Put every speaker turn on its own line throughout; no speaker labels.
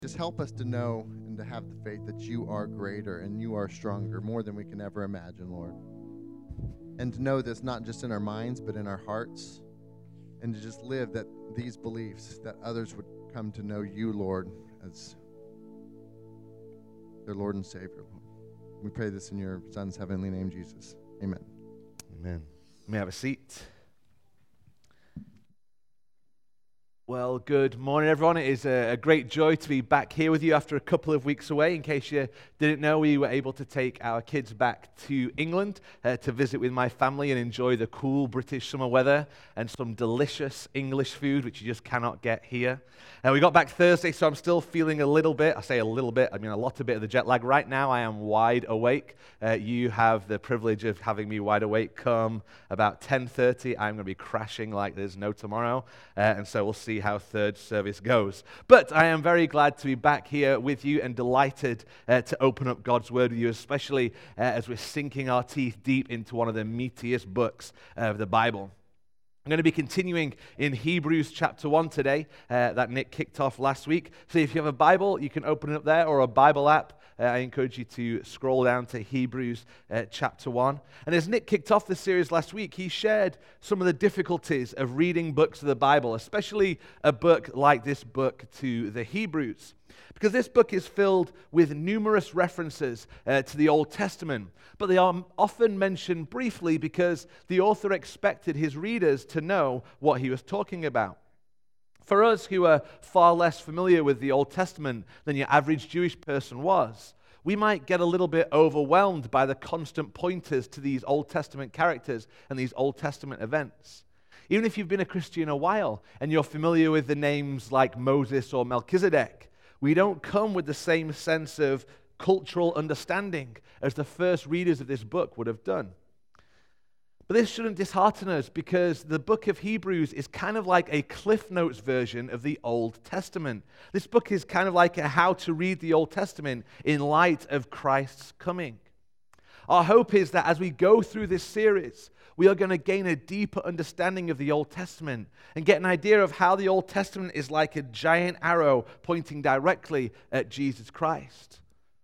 Just help us to know and to have the faith that you are greater and you are stronger, more than we can ever imagine, Lord. And to know this not just in our minds, but in our hearts. And to just live that these beliefs, that others would come to know you, Lord, as their Lord and Savior, Lord. We pray this in your Son's heavenly name, Jesus. Amen.
Amen. May I have a seat? Well, good morning, everyone. It is a great joy to be back here with you after a couple of weeks away. In case you didn't know, we were able to take our kids back to England to visit with my family and enjoy the cool British summer weather and some delicious English food, which you just cannot get here. We got back Thursday, so I'm still feeling a little bit. I say a little bit, I mean a lot of the jet lag. Right now, I am wide awake. You have the privilege of having me wide awake. Come about 10:30, I'm going to be crashing like there's no tomorrow, and so we'll see how third service goes. But I am very glad to be back here with you and delighted to open up God's Word with you, especially as we're sinking our teeth deep into one of the meatiest books of the Bible. I'm going to be continuing in Hebrews chapter 1 today that Nick kicked off last week. So if you have a Bible, you can open it up there, or a Bible app. I encourage you to scroll down to Hebrews chapter 1. And as Nick kicked off the series last week, he shared some of the difficulties of reading books of the Bible, especially a book like this book to the Hebrews. Because this book is filled with numerous references to the Old Testament, but they are often mentioned briefly because the author expected his readers to know what he was talking about. For us who are far less familiar with the Old Testament than your average Jewish person was, we might get a little bit overwhelmed by the constant pointers to these Old Testament characters and these Old Testament events. Even if you've been a Christian a while and you're familiar with the names like Moses or Melchizedek, we don't come with the same sense of cultural understanding as the first readers of this book would have done. But this shouldn't dishearten us, because the book of Hebrews is kind of like a Cliff Notes version of the Old Testament. This book is kind of like a how to read the Old Testament in light of Christ's coming. Our hope is that as we go through this series, we are going to gain a deeper understanding of the Old Testament and get an idea of how the Old Testament is like a giant arrow pointing directly at Jesus Christ.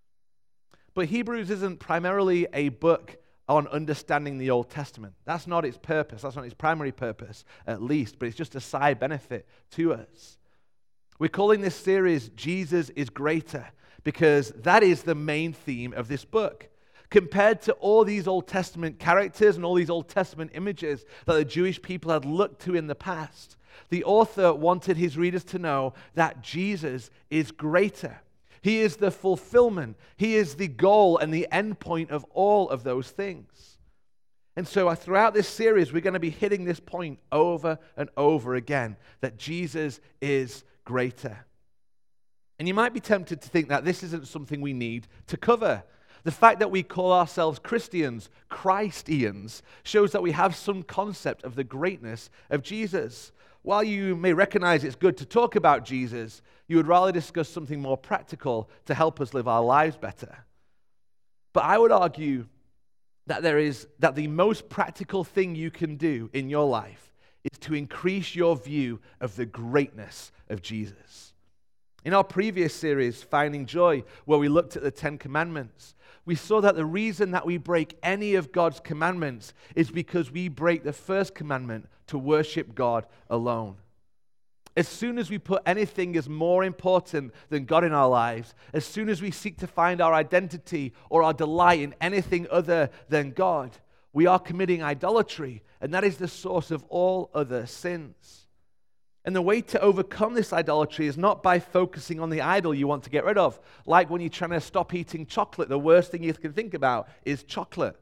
But Hebrews isn't primarily a book on understanding the Old Testament. That's not its purpose. That's not its primary purpose, at least, but it's just a side benefit to us. We're calling this series Jesus is Greater because that is the main theme of this book. Compared to all these Old Testament characters and all these Old Testament images that the Jewish people had looked to in the past, the author wanted his readers to know that Jesus is greater. He is the fulfillment. He is the goal and the end point of all of those things. And so throughout this series, we're going to be hitting this point over and over again, that Jesus is greater. And you might be tempted to think that this isn't something we need to cover. The fact that we call ourselves Christians, Christians, shows that we have some concept of the greatness of Jesus. While you may recognize it's good to talk about Jesus, you would rather discuss something more practical to help us live our lives better. But I would argue that the most practical thing you can do in your life is to increase your view of the greatness of Jesus. In our previous series, Finding Joy, where we looked at the Ten Commandments, we saw that the reason that we break any of God's commandments is because we break the first commandment to worship God alone. As soon as we put anything as more important than God in our lives, as soon as we seek to find our identity or our delight in anything other than God, we are committing idolatry, and that is the source of all other sins. And the way to overcome this idolatry is not by focusing on the idol you want to get rid of. Like when you're trying to stop eating chocolate, the worst thing you can think about is chocolate.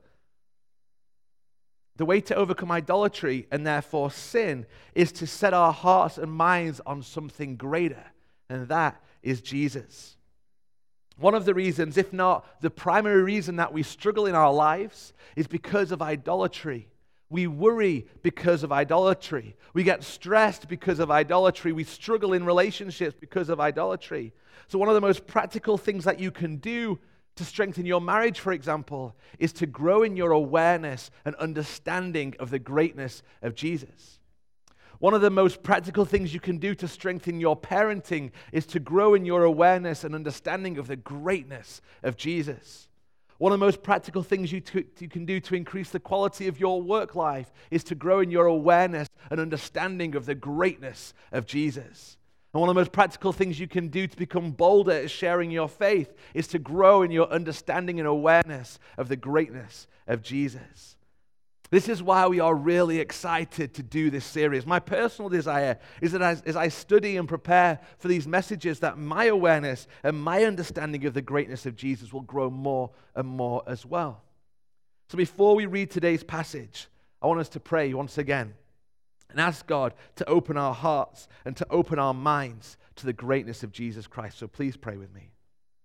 The way to overcome idolatry and therefore sin is to set our hearts and minds on something greater, and that is Jesus. One of the reasons, if not the primary reason that we struggle in our lives, is because of idolatry. We worry because of idolatry. We get stressed because of idolatry. We struggle in relationships because of idolatry. So one of the most practical things that you can do to strengthen your marriage, for example, is to grow in your awareness and understanding of the greatness of Jesus. One of the most practical things you can do to strengthen your parenting is to grow in your awareness and understanding of the greatness of Jesus. One of the most practical things you can do to increase the quality of your work life is to grow in your awareness and understanding of the greatness of Jesus. And one of the most practical things you can do to become bolder at sharing your faith is to grow in your understanding and awareness of the greatness of Jesus. This is why we are really excited to do this series. My personal desire is that as I study and prepare for these messages, that my awareness and my understanding of the greatness of Jesus will grow more and more as well. So before we read today's passage, I want us to pray once again and ask God to open our hearts and to open our minds to the greatness of Jesus Christ. So please pray with me.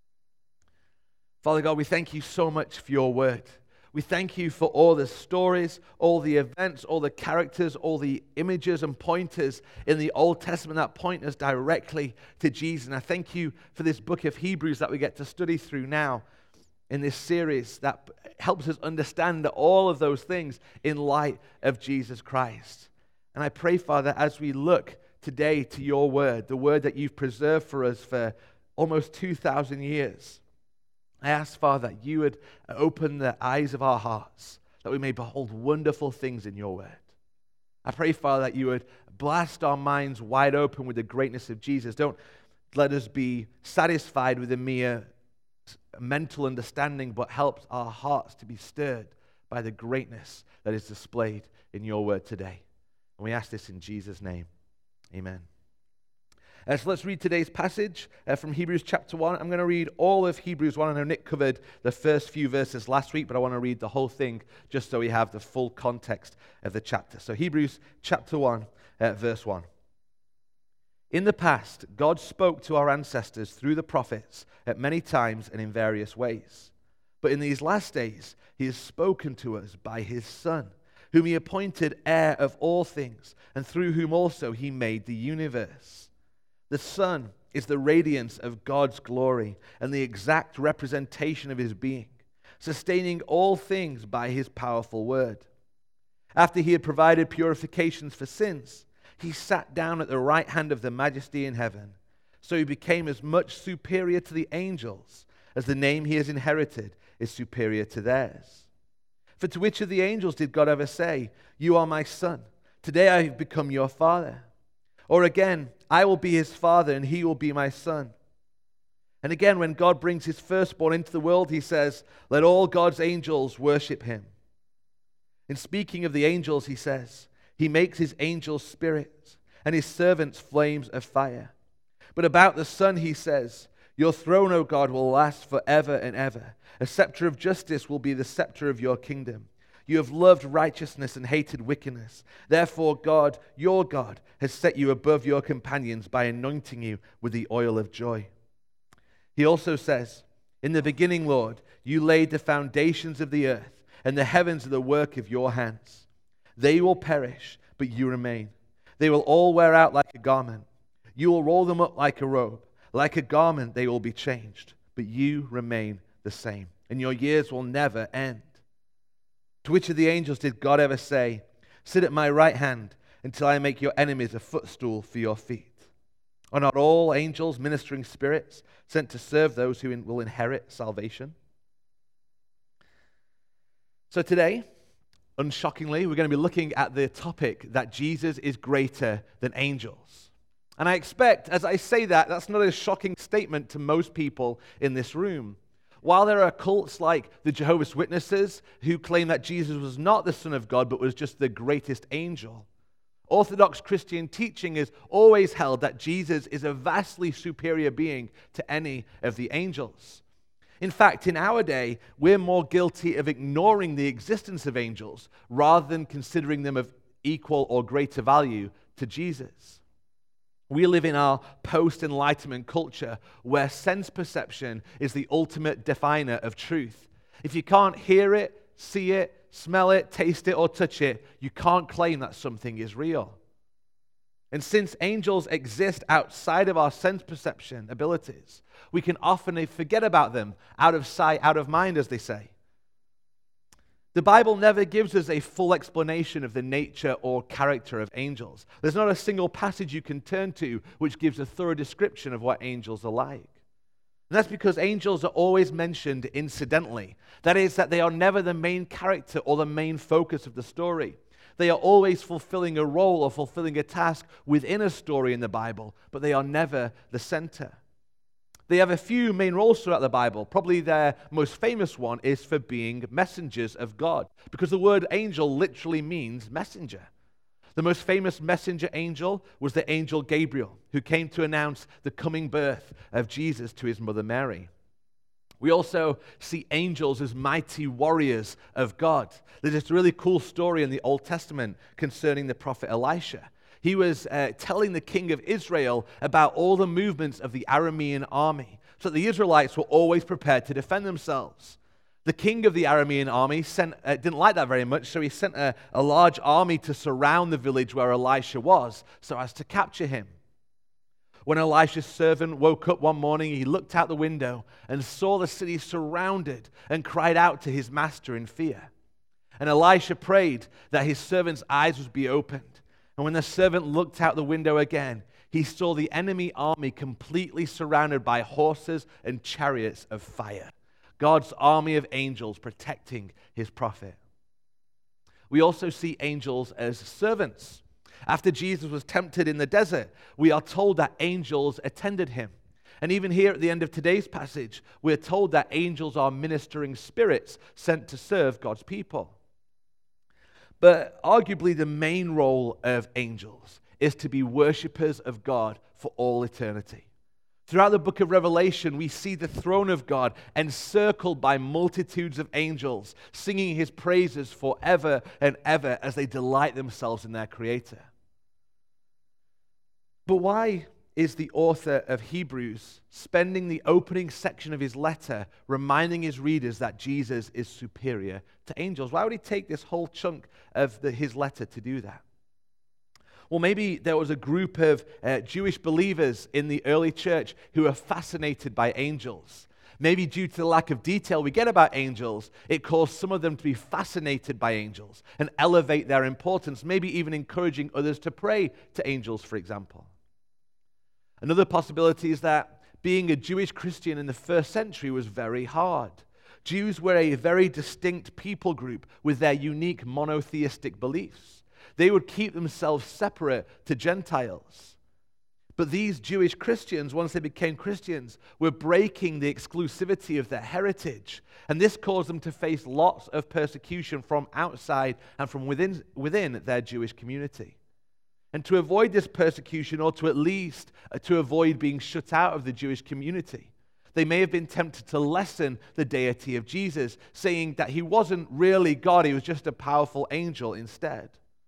Father God, we thank you so much for your word. We thank you for all the stories, all the events, all the characters, all the images and pointers in the Old Testament that point us directly to Jesus. And I thank you for this book of Hebrews that we get to study through now in this series that helps us understand all of those things in light of Jesus Christ. And I pray, Father, as we look today to your word, the word that you've preserved for us for almost 2,000 years, I ask, Father, that you would open the eyes of our hearts, that we may behold wonderful things in your word. I pray, Father, that you would blast our minds wide open with the greatness of Jesus. Don't let us be satisfied with a mere mental understanding, but help our hearts to be stirred by the greatness that is displayed in your word today. And we ask this in Jesus' name. Amen. So let's read today's passage from Hebrews chapter 1. I'm going to read all of Hebrews 1. I know Nick covered the first few verses last week, but I want to read the whole thing just so we have the full context of the chapter. So Hebrews chapter 1, verse 1. In the past, God spoke to our ancestors through the prophets at many times and in various ways. But in these last days, he has spoken to us by his Son, whom he appointed heir of all things, and through whom also he made the universe. The Son is the radiance of God's glory and the exact representation of his being, sustaining all things by his powerful word. After he had provided purifications for sins, he sat down at the right hand of the Majesty in heaven. So he became as much superior to the angels as the name he has inherited is superior to theirs. For to which of the angels did God ever say, "You are my son, today I have become your father"? Or again, "I will be his father and he will be my son"? And again, when God brings his firstborn into the world, he says, "Let all God's angels worship him." In speaking of the angels, he says, "He makes his angels spirits and his servants flames of fire." But about the Son, he says, "Your throne, O God, will last forever and ever. A scepter of justice will be the scepter of your kingdom. You have loved righteousness and hated wickedness. Therefore, God, your God, has set you above your companions by anointing you with the oil of joy." He also says, "In the beginning, Lord, you laid the foundations of the earth, and the heavens are the work of your hands. They will perish, but you remain. They will all wear out like a garment. You will roll them up like a robe. Like a garment, they will be changed, but you remain the same, and your years will never end." To which of the angels did God ever say, "Sit at my right hand until I make your enemies a footstool for your feet"? Are not all angels ministering spirits sent to serve those who will inherit salvation? So today, unshockingly, we're going to be looking at the topic that Jesus is greater than angels. And I expect, as I say that, that's not a shocking statement to most people in this room. While there are cults like the Jehovah's Witnesses who claim that Jesus was not the Son of God but was just the greatest angel, Orthodox Christian teaching has always held that Jesus is a vastly superior being to any of the angels. In fact, in our day, we're more guilty of ignoring the existence of angels rather than considering them of equal or greater value to Jesus. We live in our post-Enlightenment culture where sense perception is the ultimate definer of truth. If you can't hear it, see it, smell it, taste it, or touch it, you can't claim that something is real. And since angels exist outside of our sense perception abilities, we can often forget about them, out of sight, out of mind, as they say. The Bible never gives us a full explanation of the nature or character of angels. There's not a single passage you can turn to which gives a thorough description of what angels are like. And that's because angels are always mentioned incidentally. That is, that they are never the main character or the main focus of the story. They are always fulfilling a role or fulfilling a task within a story in the Bible, but they are never the center. They have a few main roles throughout the Bible. Probably their most famous one is for being messengers of God, because the word angel literally means messenger. The most famous messenger angel was the angel Gabriel, who came to announce the coming birth of Jesus to his mother Mary. We also see angels as mighty warriors of God. There's this really cool story in the Old Testament concerning the prophet Elisha. He was telling the king of Israel about all the movements of the Aramean army, so that the Israelites were always prepared to defend themselves. The king of the Aramean army didn't like that very much, so he sent a large army to surround the village where Elisha was, so as to capture him. When Elisha's servant woke up one morning, he looked out the window and saw the city surrounded and cried out to his master in fear. And Elisha prayed that his servant's eyes would be opened. And when the servant looked out the window again, he saw the enemy army completely surrounded by horses and chariots of fire. God's army of angels protecting his prophet. We also see angels as servants. After Jesus was tempted in the desert, we are told that angels attended him. And even here at the end of today's passage, we're told that angels are ministering spirits sent to serve God's people. But arguably the main role of angels is to be worshipers of God for all eternity. Throughout the book of Revelation, we see the throne of God encircled by multitudes of angels, singing his praises forever and ever as they delight themselves in their Creator. But why is the author of Hebrews spending the opening section of his letter reminding his readers that Jesus is superior to angels? Why would he take this whole chunk of his letter to do that? Well, maybe there was a group of Jewish believers in the early church who were fascinated by angels. Maybe due to the lack of detail we get about angels, it caused some of them to be fascinated by angels and elevate their importance, maybe even encouraging others to pray to angels, for example. Another possibility is that being a Jewish Christian in the first century was very hard. Jews were a very distinct people group with their unique monotheistic beliefs. They would keep themselves separate to Gentiles. But these Jewish Christians, once they became Christians, were breaking the exclusivity of their heritage. And this caused them to face lots of persecution from outside and from within their Jewish community. And to avoid this persecution, or to at least to avoid being shut out of the Jewish community, they may have been tempted to lessen the deity of Jesus, saying that he wasn't really God, he was just a powerful angel instead.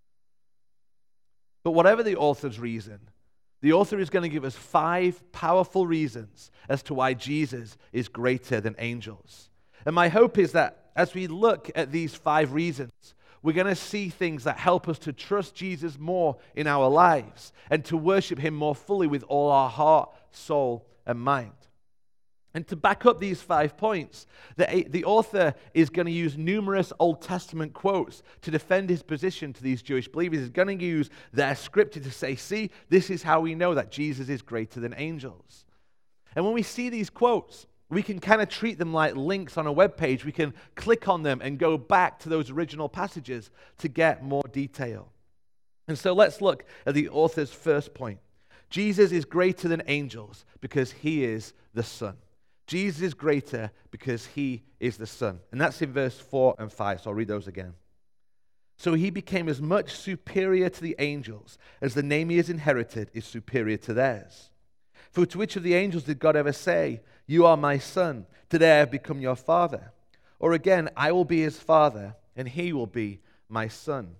But whatever the author's reason, the author is going to give us 5 powerful reasons as to why Jesus is greater than angels. And my hope is that as we look at these 5 reasons, we're going to see things that help us to trust Jesus more in our lives and to worship him more fully with all our heart, soul, and mind. And to back up these 5 points, the author is going to use numerous Old Testament quotes to defend his position to these Jewish believers. He's going to use their scripture to say, see, this is how we know that Jesus is greater than angels. And when we see these quotes, we can kind of treat them like links on a web page. We can click on them and go back to those original passages to get more detail. And so let's look at the author's first point. Jesus is greater than angels because he is the Son. Jesus is greater because he is the Son. And that's in verse 4 and 5, so I'll read those again. So he became as much superior to the angels as the name he has inherited is superior to theirs. For to which of the angels did God ever say, "You are my son, today I have become your father"? Or again, "I will be his father, and he will be my son"?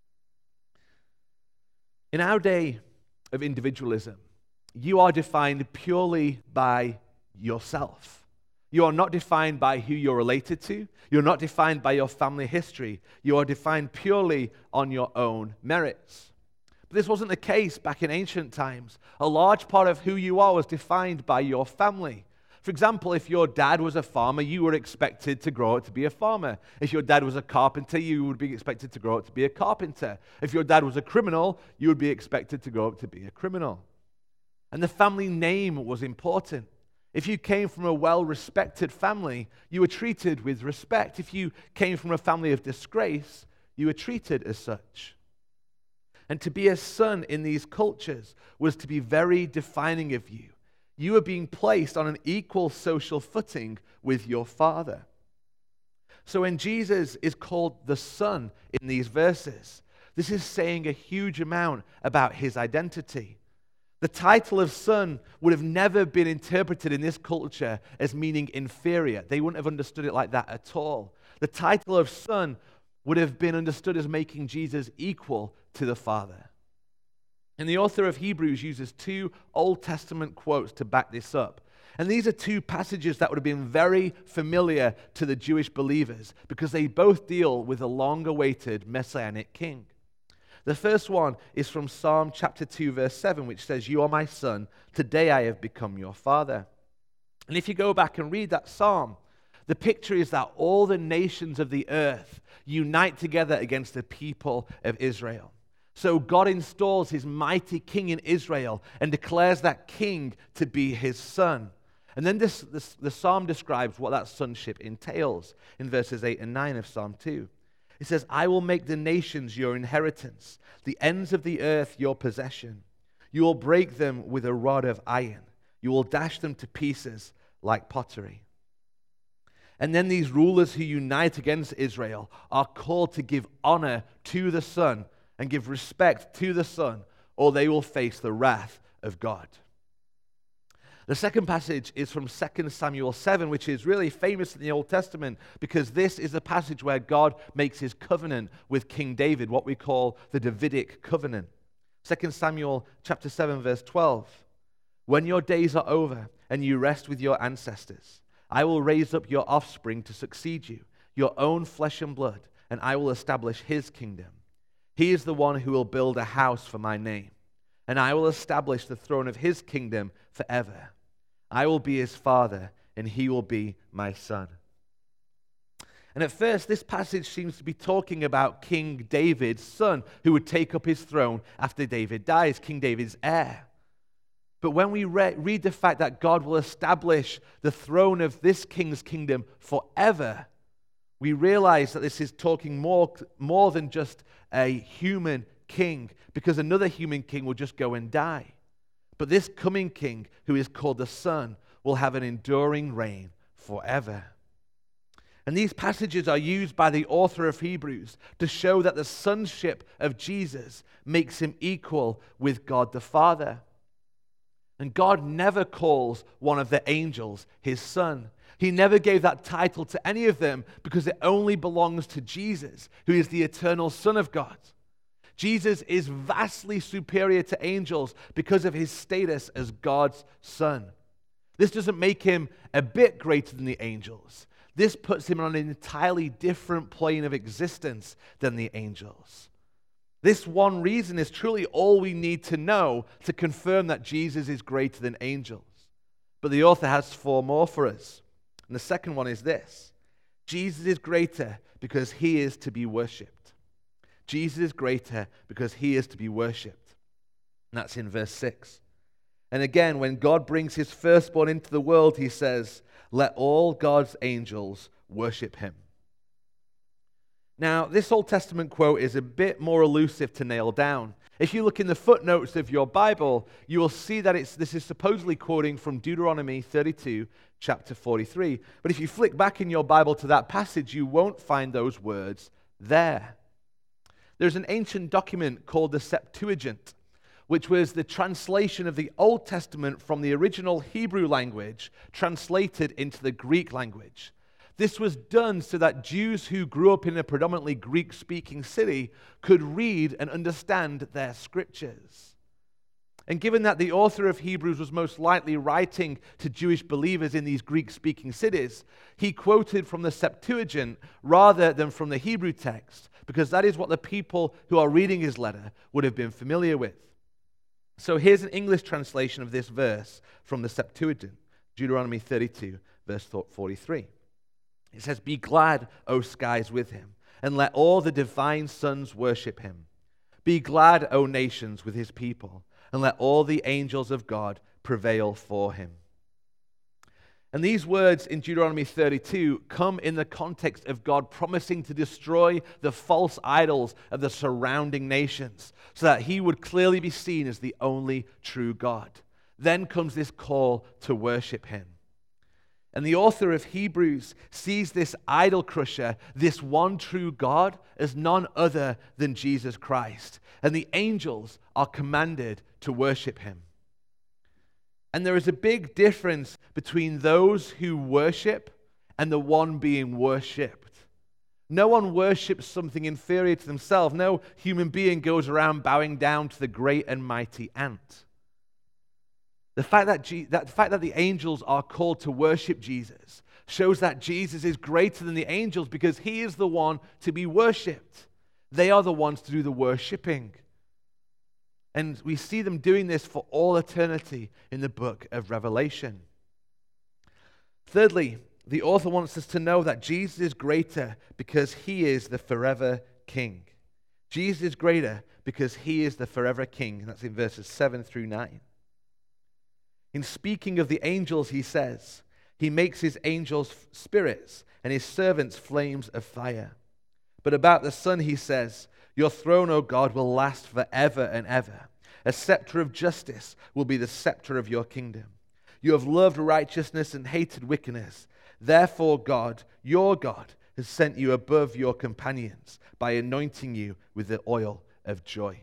In our day of individualism, you are defined purely by yourself. You are not defined by who you're related to. You're not defined by your family history. You are defined purely on your own merits. But this wasn't the case back in ancient times. A large part of who you are was defined by your family. For example, if your dad was a farmer, you were expected to grow up to be a farmer. If your dad was a carpenter, you would be expected to grow up to be a carpenter. If your dad was a criminal, you would be expected to grow up to be a criminal. And the family name was important. If you came from a well-respected family, you were treated with respect. If you came from a family of disgrace, you were treated as such. And to be a son in these cultures was to be very defining of you. You were being placed on an equal social footing with your father. So when Jesus is called the Son in these verses, this is saying a huge amount about his identity. The title of son would have never been interpreted in this culture as meaning inferior. They wouldn't have understood it like that at all. The title of son would have been understood as making Jesus equal to the Father. And the author of Hebrews uses two Old Testament quotes to back this up. And these are two passages that would have been very familiar to the Jewish believers because they both deal with a long-awaited messianic king. The first one is from Psalm chapter 2, verse 7, which says, "You are my son, today I have become your father." And if you go back and read that psalm, the picture is that all the nations of the earth unite together against the people of Israel. So God installs his mighty king in Israel and declares that king to be his son. And then the psalm describes what that sonship entails in verses 8 and 9 of Psalm 2. It says, "I will make the nations your inheritance, the ends of the earth your possession. You will break them with a rod of iron. You will dash them to pieces like pottery." And then these rulers who unite against Israel are called to give honor to the Son and give respect to the Son, or they will face the wrath of God. The second passage is from 2 Samuel 7, which is really famous in the Old Testament because this is the passage where God makes his covenant with King David, what we call the Davidic covenant. 2 Samuel chapter 7, verse 12. "When your days are over and you rest with your ancestors, I will raise up your offspring to succeed you, your own flesh and blood, and I will establish his kingdom. He is the one who will build a house for my name, and I will establish the throne of his kingdom forever. I will be his father, and he will be my son." And at first, this passage seems to be talking about King David's son, who would take up his throne after David dies, King David's heir. But when we read the fact that God will establish the throne of this king's kingdom forever, we realize that this is talking more than just a human king, because another human king will just go and die. But this coming king, who is called the Son, will have an enduring reign forever. And these passages are used by the author of Hebrews to show that the sonship of Jesus makes him equal with God the Father. And God never calls one of the angels his son. He never gave that title to any of them because it only belongs to Jesus, who is the eternal Son of God. Jesus is vastly superior to angels because of his status as God's son. This doesn't make him a bit greater than the angels. This puts him on an entirely different plane of existence than the angels. This one reason is truly all we need to know to confirm that Jesus is greater than angels. But the author has four more for us. And the second one is this: Jesus is greater because he is to be worshipped. Jesus is greater because he is to be worshipped. And that's in verse 6. And again, when God brings his firstborn into the world, he says, "Let all God's angels worship him." Now, this Old Testament quote is a bit more elusive to nail down. If you look in the footnotes of your Bible, you will see that this is supposedly quoting from Deuteronomy 32, chapter 43. But if you flick back in your Bible to that passage, you won't find those words there. There's an ancient document called the Septuagint, which was the translation of the Old Testament from the original Hebrew language translated into the Greek language. This was done so that Jews who grew up in a predominantly Greek-speaking city could read and understand their scriptures. And given that the author of Hebrews was most likely writing to Jewish believers in these Greek-speaking cities, he quoted from the Septuagint rather than from the Hebrew text, because that is what the people who are reading his letter would have been familiar with. So here's an English translation of this verse from the Septuagint. Deuteronomy 32, verse 43. It says, "Be glad, O skies, with him, and let all the divine sons worship him. Be glad, O nations, with his people, and let all the angels of God prevail for him." And these words in Deuteronomy 32 come in the context of God promising to destroy the false idols of the surrounding nations so that he would clearly be seen as the only true God. Then comes this call to worship him. And the author of Hebrews sees this idol crusher, this one true God, as none other than Jesus Christ. And the angels are commanded to worship him. And there is a big difference between those who worship and the one being worshipped. No one worships something inferior to themselves. No human being goes around bowing down to the great and mighty ant. The fact that the angels are called to worship Jesus shows that Jesus is greater than the angels because he is the one to be worshipped. They are the ones to do the worshiping. And we see them doing this for all eternity in the book of Revelation. Thirdly, the author wants us to know that Jesus is greater because he is the forever king. Jesus is greater because he is the forever king. And that's in verses 7 through 9. In speaking of the angels, he says, he makes his angels spirits and his servants flames of fire. But about the Son, he says, your throne, O God, will last forever and ever. A scepter of justice will be the scepter of your kingdom. You have loved righteousness and hated wickedness. Therefore, God, your God, has sent you above your companions by anointing you with the oil of joy.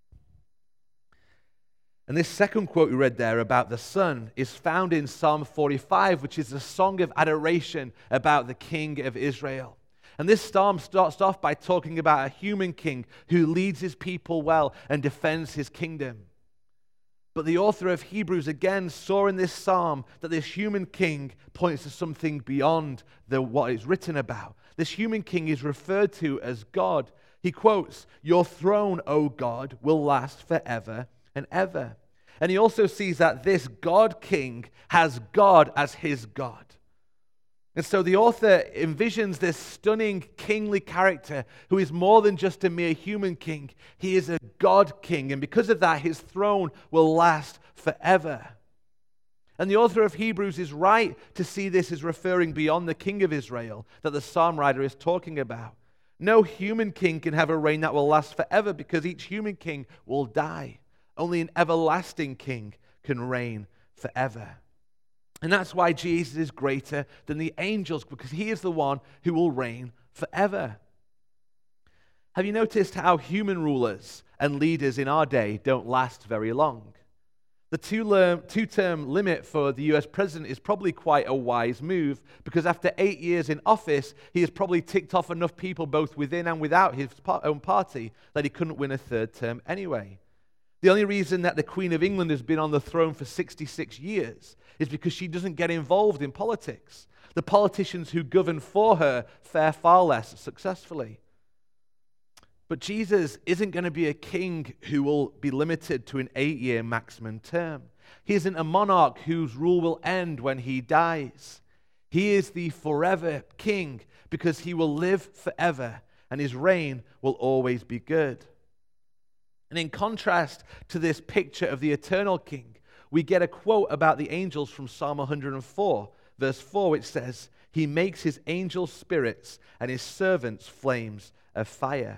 And this second quote we read there about the Son is found in Psalm 45, which is a song of adoration about the King of Israel. And this psalm starts off by talking about a human king who leads his people well and defends his kingdom. But the author of Hebrews again saw in this psalm that this human king points to something beyond what is written about. This human king is referred to as God. He quotes, your throne, O God, will last forever and ever. And he also sees that this God king has God as his God. And so the author envisions this stunning kingly character who is more than just a mere human king. He is a God king, and because of that, his throne will last forever. And the author of Hebrews is right to see this as referring beyond the king of Israel that the psalm writer is talking about. No human king can have a reign that will last forever because each human king will die. Only an everlasting king can reign forever. And that's why Jesus is greater than the angels, because he is the one who will reign forever. Have you noticed how human rulers and leaders in our day don't last very long? The two-term limit for the US president is probably quite a wise move, because after 8 years in office, he has probably ticked off enough people both within and without his own party that he couldn't win a third term anyway. The only reason that the Queen of England has been on the throne for 66 years is because she doesn't get involved in politics. The politicians who govern for her fare far less successfully. But Jesus isn't going to be a king who will be limited to an 8-year maximum term. He isn't a monarch whose rule will end when he dies. He is the forever king because he will live forever and his reign will always be good. And in contrast to this picture of the eternal king, we get a quote about the angels from Psalm 104, verse 4, which says, he makes his angels spirits and his servants flames of fire.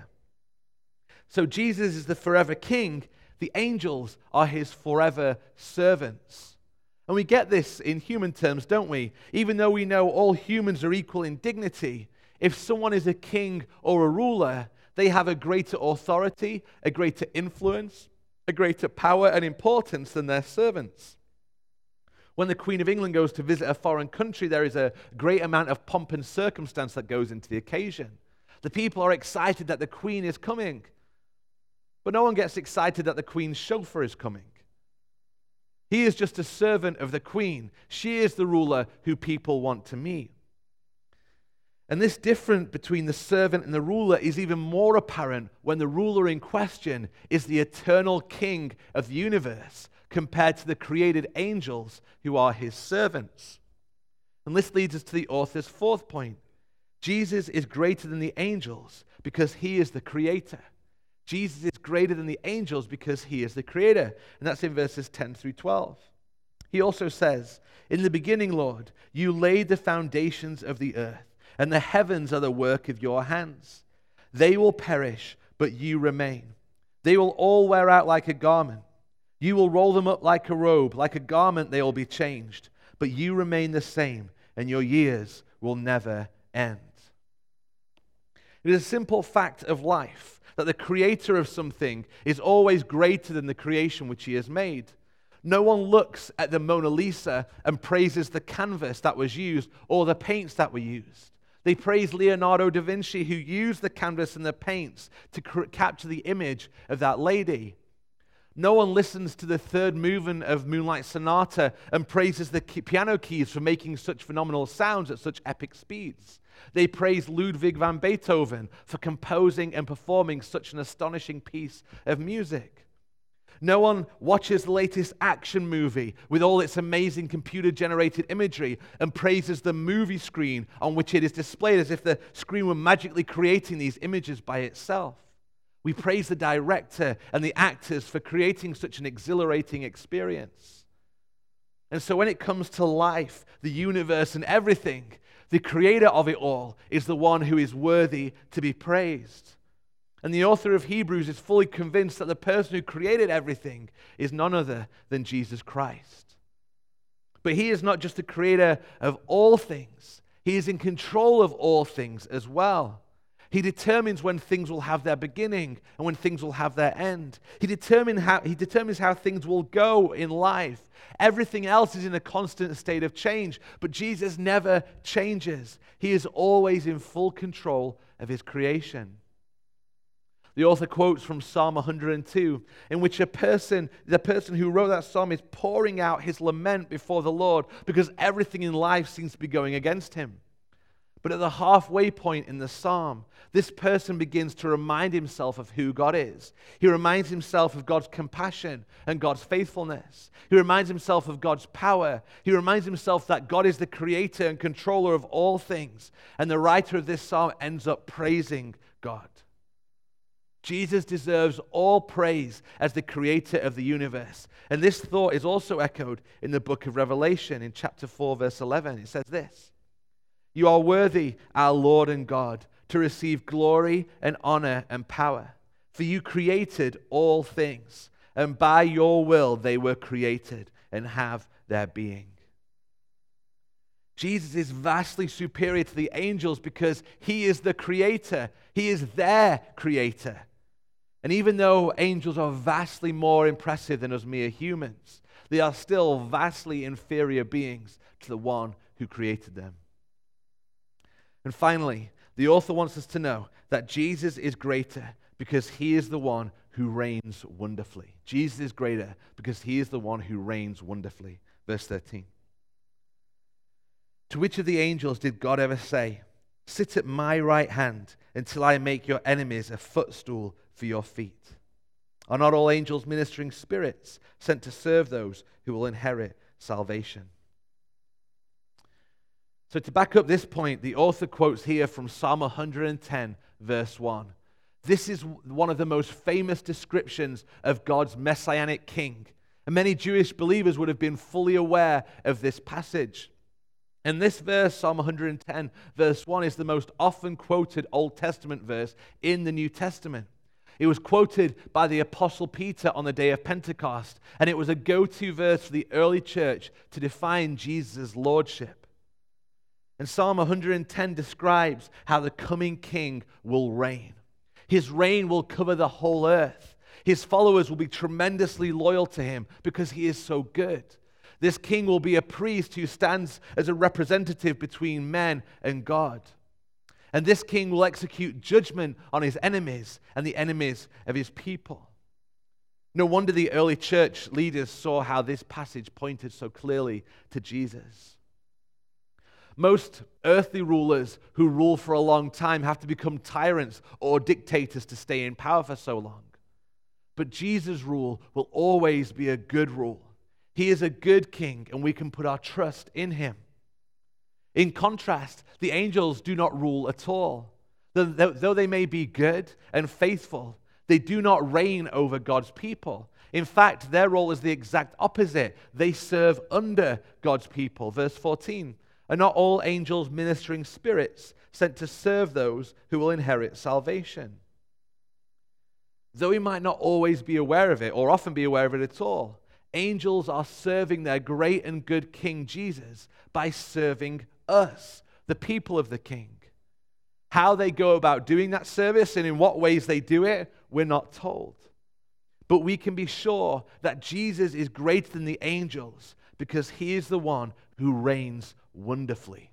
So Jesus is the forever king. The angels are his forever servants. And we get this in human terms, don't we? Even though we know all humans are equal in dignity, if someone is a king or a ruler, they have a greater authority, a greater influence, a greater power and importance than their servants. When the Queen of England goes to visit a foreign country, there is a great amount of pomp and circumstance that goes into the occasion. The people are excited that the Queen is coming, but no one gets excited that the Queen's chauffeur is coming. He is just a servant of the Queen. She is the ruler who people want to meet. And this difference between the servant and the ruler is even more apparent when the ruler in question is the eternal king of the universe, compared to the created angels who are his servants. And this leads us to the author's fourth point. Jesus is greater than the angels because he is the creator. Jesus is greater than the angels because he is the creator. And that's in verses 10 through 12. He also says, "In the beginning, Lord, you laid the foundations of the earth, and the heavens are the work of your hands. They will perish, but you remain. They will all wear out like a garment. You will roll them up like a robe. Like a garment they will be changed. But you remain the same, and your years will never end." It is a simple fact of life that the creator of something is always greater than the creation which he has made. No one looks at the Mona Lisa and praises the canvas that was used or the paints that were used. They praise Leonardo da Vinci, who used the canvas and the paints to capture the image of that lady. No one listens to the third movement of Moonlight Sonata and praises the piano keys for making such phenomenal sounds at such epic speeds. They praise Ludwig van Beethoven for composing and performing such an astonishing piece of music. No one watches the latest action movie with all its amazing computer-generated imagery and praises the movie screen on which it is displayed as if the screen were magically creating these images by itself. We praise the director and the actors for creating such an exhilarating experience. And so when it comes to life, the universe, and everything, the creator of it all is the one who is worthy to be praised. And the author of Hebrews is fully convinced that the person who created everything is none other than Jesus Christ. But he is not just the creator of all things. He is in control of all things as well. He determines when things will have their beginning and when things will have their end. He determines how things will go in life. Everything else is in a constant state of change, but Jesus never changes. He is always in full control of his creation. The author quotes from Psalm 102, in which the person who wrote that psalm is pouring out his lament before the Lord because everything in life seems to be going against him. But at the halfway point in the psalm, this person begins to remind himself of who God is. He reminds himself of God's compassion and God's faithfulness. He reminds himself of God's power. He reminds himself that God is the creator and controller of all things. And the writer of this psalm ends up praising God. Jesus deserves all praise as the creator of the universe. And this thought is also echoed in the book of Revelation in chapter 4, verse 11. It says this: "You are worthy, our Lord and God, to receive glory and honor and power. For you created all things, and by your will they were created and have their being." Jesus is vastly superior to the angels because he is the creator. He is their creator. And even though angels are vastly more impressive than us mere humans, they are still vastly inferior beings to the one who created them. And finally, the author wants us to know that Jesus is greater because he is the one who reigns wonderfully. Jesus is greater because he is the one who reigns wonderfully. Verse 13. "To which of the angels did God ever say, 'Sit at my right hand until I make your enemies a footstool for your feet'? Are not all angels ministering spirits sent to serve those who will inherit salvation?" So to back up this point, the author quotes here from Psalm 110, verse 1. This is one of the most famous descriptions of God's messianic king. And many Jewish believers would have been fully aware of this passage. And this verse, Psalm 110, verse 1, is the most often quoted Old Testament verse in the New Testament. It was quoted by the Apostle Peter on the day of Pentecost, and it was a go-to verse for the early church to define Jesus' lordship. And Psalm 110 describes how the coming king will reign. His reign will cover the whole earth. His followers will be tremendously loyal to him because he is so good. This king will be a priest who stands as a representative between men and God. And this king will execute judgment on his enemies and the enemies of his people. No wonder the early church leaders saw how this passage pointed so clearly to Jesus. Most earthly rulers who rule for a long time have to become tyrants or dictators to stay in power for so long. But Jesus' rule will always be a good rule. He is a good king, and we can put our trust in him. In contrast, the angels do not rule at all. Though they may be good and faithful, they do not reign over God's people. In fact, their role is the exact opposite. They serve under God's people. Verse 14, are not all angels ministering spirits sent to serve those who will inherit salvation? Though we might not always be aware of it, or often be aware of it at all, angels are serving their great and good King Jesus by serving us, the people of the King. How they go about doing that service and in what ways they do it, we're not told. But we can be sure that Jesus is greater than the angels because he is the one who reigns wonderfully.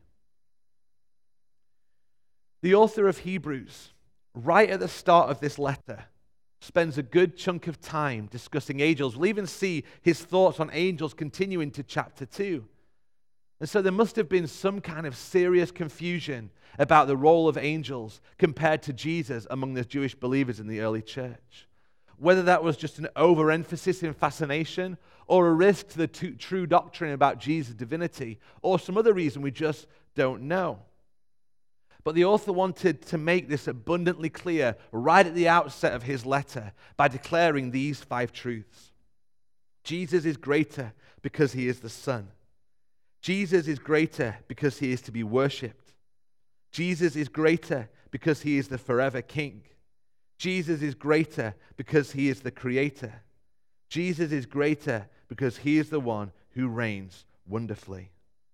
The author of Hebrews, right at the start of this letter, spends a good chunk of time discussing angels. We'll even see his thoughts on angels continue into chapter 2. And so there must have been some kind of serious confusion about the role of angels compared to Jesus among the Jewish believers in the early church. Whether that was just an overemphasis in fascination, or a risk to the true doctrine about Jesus' divinity, or some other reason we just don't know. But the author wanted to make this abundantly clear right at the outset of his letter by declaring these 5 truths. Jesus is greater because he is the Son. Jesus is greater because he is to be worshipped. Jesus is greater because he is the forever King. Jesus is greater because he is the Creator. Jesus is greater because he is the one who reigns wonderfully.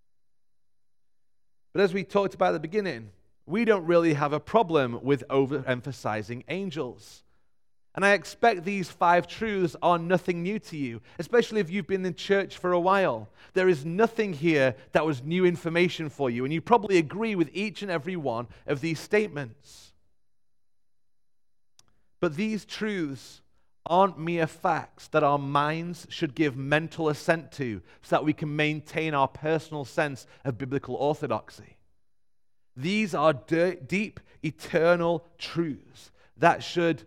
But as we talked about at the beginning, we don't really have a problem with overemphasizing angels. And I expect these 5 truths are nothing new to you, especially if you've been in church for a while. There is nothing here that was new information for you, and you probably agree with each and every one of these statements. But these truths aren't mere facts that our minds should give mental assent to so that we can maintain our personal sense of biblical orthodoxy. These are deep, eternal truths that should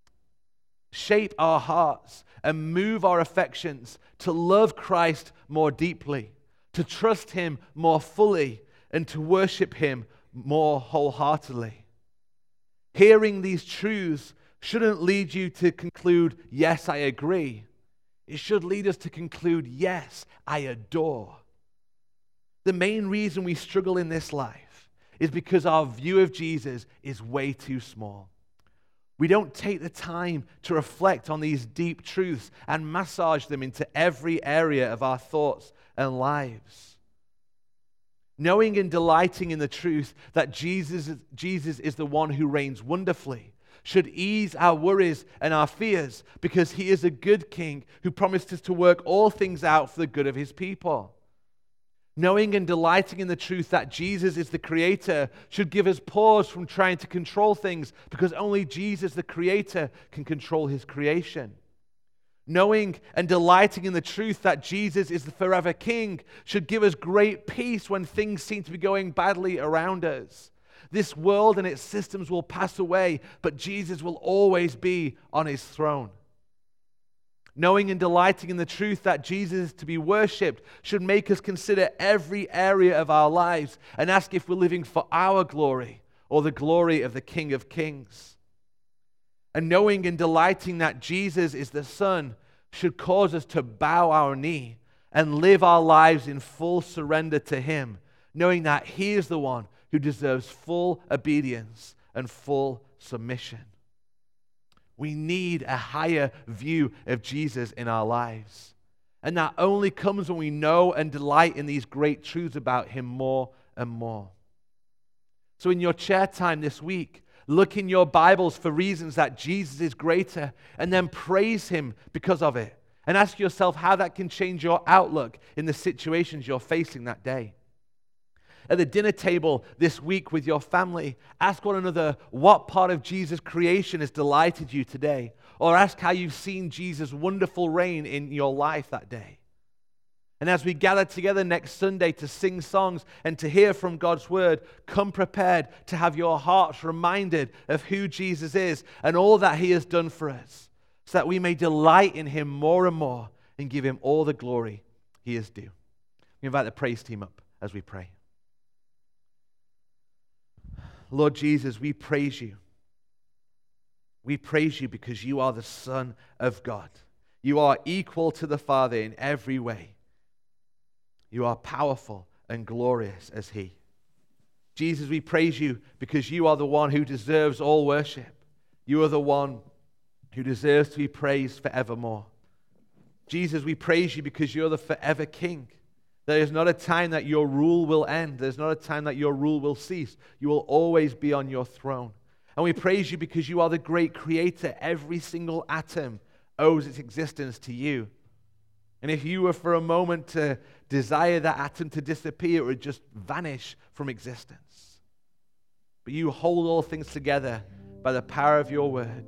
shape our hearts and move our affections to love Christ more deeply, to trust him more fully, and to worship him more wholeheartedly. Hearing these truths shouldn't lead you to conclude, yes, I agree. It should lead us to conclude, yes, I adore. The main reason we struggle in this life is because our view of Jesus is way too small. We don't take the time to reflect on these deep truths and massage them into every area of our thoughts and lives. Knowing and delighting in the truth that Jesus is the one who reigns wonderfully should ease our worries and our fears because he is a good king who promised us to work all things out for the good of his people. Knowing and delighting in the truth that Jesus is the Creator should give us pause from trying to control things because only Jesus, the Creator, can control his creation. Knowing and delighting in the truth that Jesus is the forever King should give us great peace when things seem to be going badly around us. This world and its systems will pass away, but Jesus will always be on his throne. Knowing and delighting in the truth that Jesus is to be worshipped should make us consider every area of our lives and ask if we're living for our glory or the glory of the King of Kings. And knowing and delighting that Jesus is the Son should cause us to bow our knee and live our lives in full surrender to him, knowing that he is the one who deserves full obedience and full submission. We need a higher view of Jesus in our lives. And that only comes when we know and delight in these great truths about him more and more. So in your chair time this week, look in your Bibles for reasons that Jesus is greater and then praise him because of it. And ask yourself how that can change your outlook in the situations you're facing that day. At the dinner table this week with your family, ask one another what part of Jesus' creation has delighted you today, or ask how you've seen Jesus' wonderful reign in your life that day. And as we gather together next Sunday to sing songs and to hear from God's word, come prepared to have your hearts reminded of who Jesus is and all that he has done for us, so that we may delight in him more and more and give him all the glory he is due. We invite the praise team up as we pray. Lord Jesus, we praise you. We praise you because you are the Son of God. You are equal to the Father in every way. You are powerful and glorious as he. Jesus, we praise you because you are the one who deserves all worship. You are the one who deserves to be praised forevermore. Jesus, we praise you because you're the forever King. There is not a time that your rule will end. There's not a time that your rule will cease. You will always be on your throne. And we praise you because you are the great creator. Every single atom owes its existence to you. And if you were for a moment to desire that atom to disappear, it would just vanish from existence. But you hold all things together by the power of your word.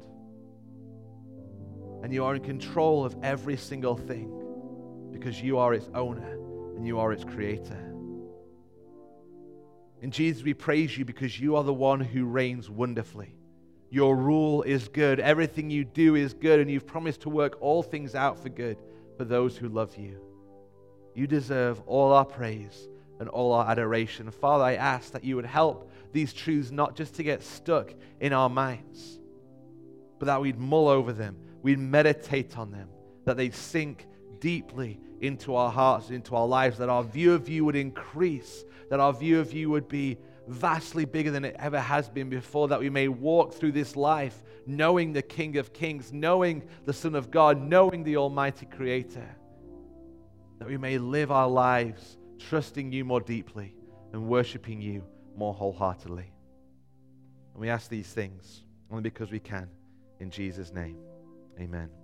And you are in control of every single thing because you are its owner and you are its creator. And Jesus, we praise you because you are the one who reigns wonderfully. Your rule is good. Everything you do is good, and you've promised to work all things out for good for those who love you. You deserve all our praise and all our adoration. Father, I ask that you would help these truths not just to get stuck in our minds, but that we'd mull over them, we'd meditate on them, that they'd sink deeply into our hearts, into our lives, that our view of you would increase, that our view of you would be vastly bigger than it ever has been before, that we may walk through this life knowing the King of Kings, knowing the Son of God, knowing the Almighty Creator, that we may live our lives trusting you more deeply and worshiping you more wholeheartedly. And we ask these things only because we can. In Jesus' name, amen.